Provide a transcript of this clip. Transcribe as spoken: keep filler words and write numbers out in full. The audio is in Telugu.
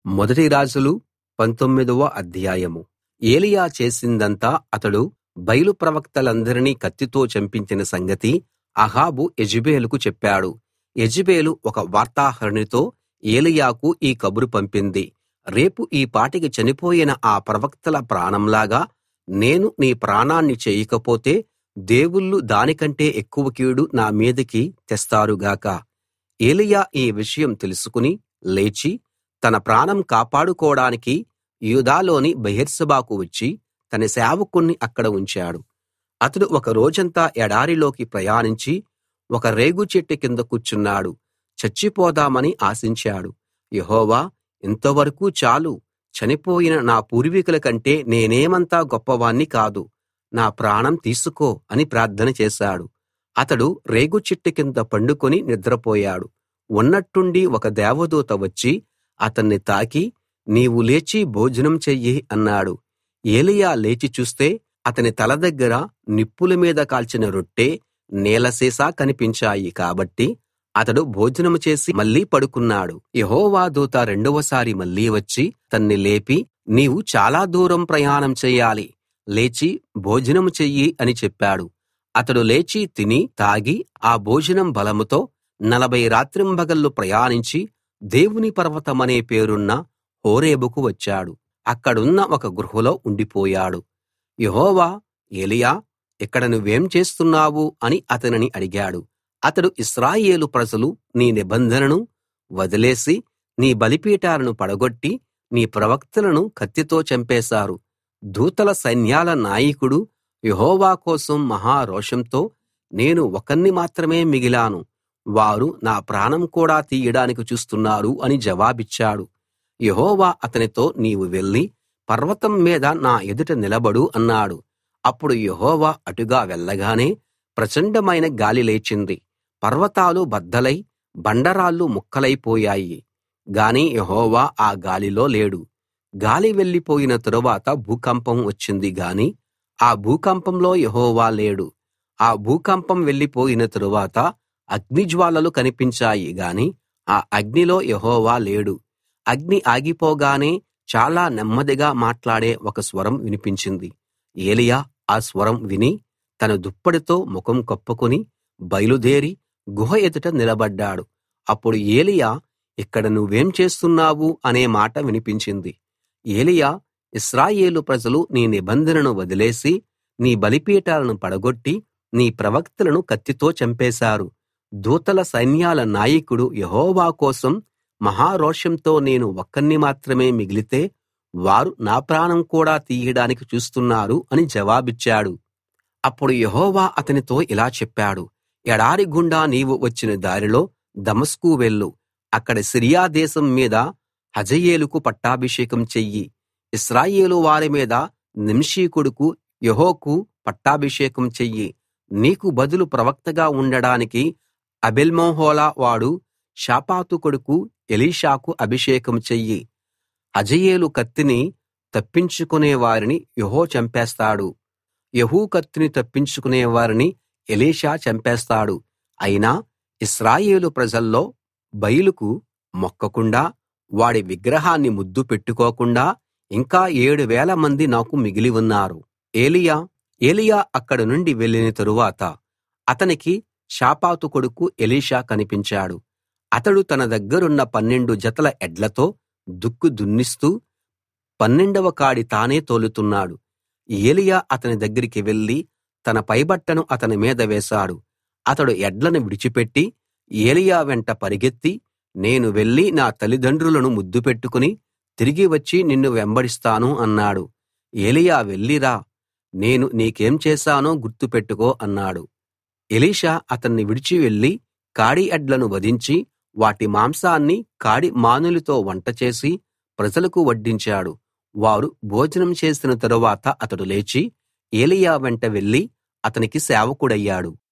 మొదటి రాజులు పంతొమ్మిదవ అధ్యాయం. ఏలీయా చేసిందంతా అతడు బయలు ప్రవక్తలందరినీ కత్తితో చంపించిన సంగతి అహాబు యెజెబెలుకు చెప్పాడు. యెజెబెలు ఒక వార్తాహరునితో ఏలీయాకు ఈ కబురు పంపింది. రేపు ఈ పాటికి చనిపోయిన ఆ ప్రవక్తల ప్రాణంలాగా నేను నీ ప్రాణాన్ని చేయకపోతే దేవుళ్ళు దానికంటే ఎక్కువ కీడు నా మీదికి తెస్తారు గాక. ఏలీయా ఈ విషయం తెలుసుకుని లేచి తన ప్రాణం కాపాడుకోడానికి యూదాలోని బెయేర్షెబాకు వచ్చి తన సేవకుణ్ణి అక్కడ ఉంచాడు. అతడు ఒక రోజంతా ఎడారిలోకి ప్రయాణించి ఒక రేగు చెట్టు కింద కూర్చున్నాడు. చచ్చిపోదామని ఆశించాడు. యెహోవా, ఇంతవరకూ చాలు, చనిపోయిన నా పూర్వీకుల కంటే నేనేమంత గొప్పవాణ్ణి కాదు, నా ప్రాణం తీసుకో అని ప్రార్థన చేశాడు. అతడు రేగు చెట్టు కింద పండుకొని నిద్రపోయాడు. ఉన్నట్టుండి ఒక దేవదూత వచ్చి అతన్ని తాకి, నీవు లేచి భోజనం చెయ్యి అన్నాడు. ఏలీయా లేచి చూస్తే అతని తల దగ్గర నిప్పుల మీద కాల్చిన రొట్టె, నీళ్ల సీసా కనిపించాయి. కాబట్టి అతడు భోజనం చేసి మళ్ళీ పడుకున్నాడు. యెహోవా దూత రెండవసారి మళ్ళీ వచ్చి అతన్ని లేపి, నీవు చాలా దూరం ప్రయాణం చెయ్యాలి, లేచి భోజనం చెయ్యి అని చెప్పాడు. అతడు లేచి తిని తాగి ఆ భోజనం బలంతో నలభై రాత్రింబగళ్ళు ప్రయాణించి దేవుని పర్వతమనే పేరున్న హోరేబుకు వచ్చాడు. అక్కడున్న ఒక గుహలో ఉండిపోయాడు. యెహోవా, ఏలీయా, ఇక్కడ నువ్వేం చేస్తున్నావు అని అతనిని అడిగాడు. అతడు, ఇశ్రాయేలు ప్రజలు నీ నిబంధనను వదిలేసి నీ బలిపీఠాలను పడగొట్టి నీ ప్రవక్తలను కత్తితో చంపేశారు. దూతల సైన్యాల నాయకుడు యెహోవా కోసం మహా రోషంతో నేను ఒకణ్ణి మాత్రమే మిగిలాను, వారు నా ప్రాణం కూడా తీయడానికి చూస్తున్నారు అని జవాబిచ్చాడు. యెహోవా అతనితో, నీవు వెళ్లి పర్వతం మీద నా ఎదుట నిలబడు అన్నాడు. అప్పుడు యెహోవా అటుగా వెళ్ళగానే ప్రచండమైన గాలి లేచింది. పర్వతాలు బద్దలై బండరాళ్ళు ముక్కలైపోయాయి. గాని యెహోవా ఆ గాలిలో లేడు. గాలి వెళ్ళిపోయిన తరువాత భూకంపం వచ్చింది గాని ఆ భూకంపంలో యెహోవా లేడు. ఆ భూకంపం వెళ్ళిపోయిన తరువాత అగ్నిజ్వాలలు కనిపించాయి గాని ఆ అగ్నిలో యెహోవా లేడు. అగ్ని ఆగిపోగానే చాలా నెమ్మదిగా మాట్లాడే ఒక స్వరం వినిపించింది. ఏలీయా ఆ స్వరం విని తన దుప్పటితో ముఖం కప్పుకుని బయలుదేరి గుహ ఎదుట నిలబడ్డాడు. అప్పుడు ఏలీయా, ఇక్కడ నువ్వేం చేస్తున్నావు అనే మాట వినిపించింది. ఏలీయా, ఇశ్రాయేలు ప్రజలు నీ నిబంధనను వదిలేసి నీ బలిపీఠాలను పడగొట్టి నీ ప్రవక్తలను కత్తితో చంపేశారు. దూతల సైన్యాల నాయకుడు యెహోవా కోసం మహారోషంతో నేను ఒక్కణ్ణి మాత్రమే మిగిలితే వారు నా ప్రాణం కూడా తీయడానికి చూస్తున్నారు అని జవాబిచ్చాడు. అప్పుడు యెహోవా అతనితో ఇలా చెప్పాడు, ఎడారి గుండా నీవు వచ్చిన దారిలో దమస్కు వెళ్ళు. అక్కడ సిరియా దేశం మీద హజాయేలుకు పట్టాభిషేకం చెయ్యి. ఇశ్రాయేలు వారి మీద నింషీ కొడుకు యెహూకు పట్టాభిషేకం చెయ్యి. నీకు బదులు ప్రవక్తగా ఉండడానికి అబేల్మెహోలా వాడు షాపాతు కొడుకు ఎలీషాకు అభిషేకం చెయ్యి. హజాయేలు కత్తిని తప్పించుకునే వారిని యెహూ చంపేస్తాడు. యెహూ కత్తిని తప్పించుకునే వారిని ఎలీషా చంపేస్తాడు. అయినా ఇశ్రాయేలు ప్రజల్లో బయలుకు మొక్కకుండా వాడి విగ్రహాన్ని ముద్దు పెట్టుకోకుండా ఇంకా ఏడు వేల మంది నాకు మిగిలి ఉన్నారు. ఏలీయా ఏలీయా అక్కడ నుండి వెళ్ళిన తరువాత అతనికి షాపాతు కొడుకు ఎలీషా కనిపించాడు. అతడు తన దగ్గరున్న పన్నెండు జతల ఎడ్లతో దుక్కు దున్నిస్తూ పన్నెండవ కాడి తానే తోలుతున్నాడు. ఏలీయా అతని దగ్గరికి వెళ్లి తన పైబట్టను అతని మీద వేశాడు. అతడు ఎడ్లను విడిచిపెట్టి ఏలీయా వెంట పరిగెత్తి, నేను వెళ్లి నా తల్లిదండ్రులను ముద్దు పెట్టుకుని తిరిగి వచ్చి నిన్ను వెంబడిస్తాను అన్నాడు. ఏలీయా, వెళ్ళి రా, నేను నీకేం చేశానో గుర్తు పెట్టుకో అన్నాడు. ఎలీషా అతన్ని విడిచి వెళ్లి కాడి ఎడ్లను వధించి వాటి మాంసాన్ని కాడి మానులతో వంట చేసి ప్రజలకు వడ్డించాడు. వారు భోజనం చేసిన తరువాత అతడు లేచి ఏలీయా వెంట వెళ్లి అతనికి సేవకుడయ్యాడు.